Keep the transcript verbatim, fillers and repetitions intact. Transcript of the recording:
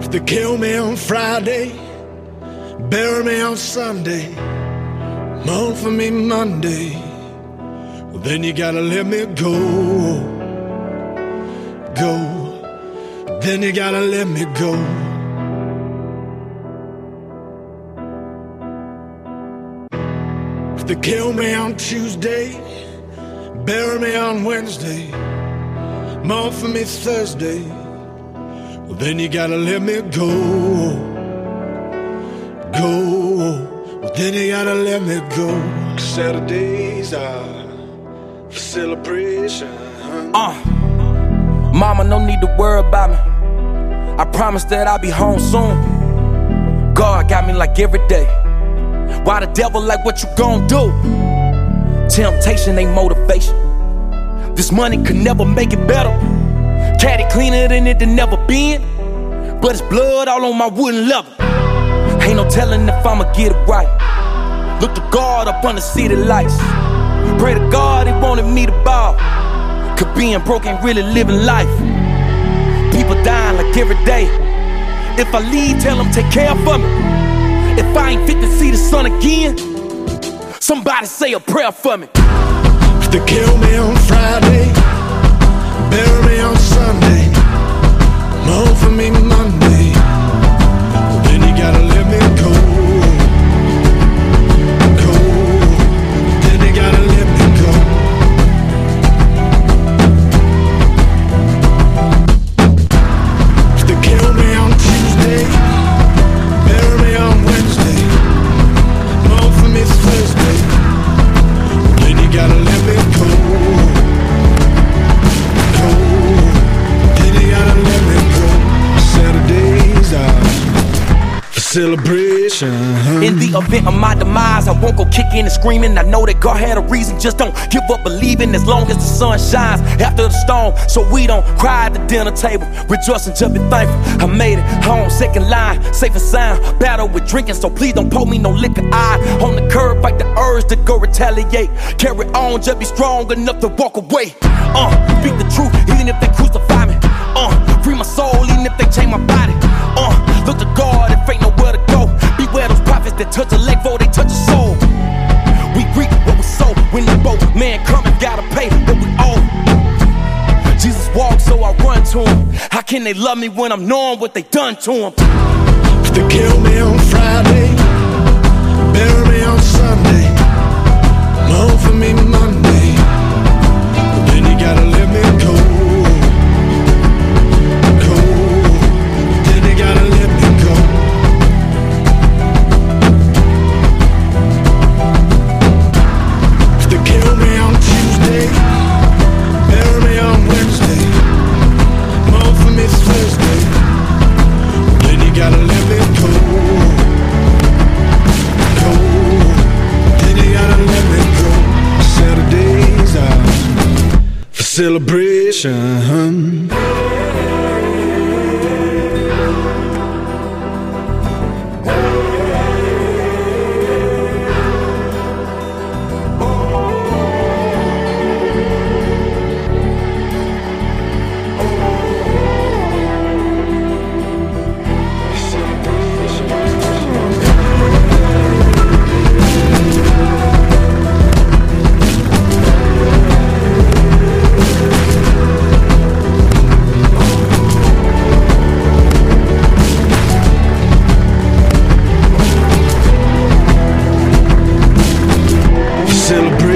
They kill me on Friday, bury me on Sunday, mourn for me Monday. Well, then you gotta let me go, go. Then you gotta let me go. If they kill me on Tuesday, bury me on Wednesday, mourn for me Thursday. Well, then you gotta let me go, go. Well, then you gotta let me go. Saturdays are for celebration. Uh, mama, no need to worry about me. I promise that I'll be home soon. God got me like every day. Why the devil like what you gon' do? Temptation ain't motivation. This money could never make it better. Caddy cleaner than it had never been, but it's blood all on my wooden level. Ain't no telling if I'ma get it right. Look to God up under city lights. Pray to God he wanted me to ball, 'cause being broke ain't really living life. People dying like every day. If I leave, tell them take care for me. If I ain't fit to see the sun again, somebody say a prayer for me. If they kill me on Friday, bury me on Sunday, mourn for me Monday. Well, then you gotta let me go, go. Then you gotta let me go. If they kill me on Tuesday, bury me on Wednesday, mourn for me Thursday. Well, then you gotta let me go. Celebration. In the event of my demise, I won't go kicking and screaming. I know that God had a reason, just don't give up believing. As long as the sun shines after the storm, so we don't cry at the dinner table, rejoicing, just be thankful. I made it home, second line, safe and sound. Battle with drinking, so please don't pour me no liquor. Eye on the curb, fight the urge to go retaliate. Carry on, just be strong enough to walk away. Uh, speak the truth, even if they crucify me. Uh, free my soul, even if they change my body. Uh, look to God, if ain't nowhere to go. Beware those prophets that touch a leg before they touch a soul. We reap what we sow. When the boat man coming, gotta pay what we owe. Jesus walked, so I run to him. How can they love me when I'm knowing what they done to him? If they kill me on Friday, bury me on Sunday, mourn for me Monday. Well, then you gotta let me go, go. Then you gotta let me go. If they kill me on Tuesday, bury me on Wednesday, mourn for me Thursday. Well, then you gotta let me go, go. Then you gotta let me go. Saturdays are for celebration. Celebration.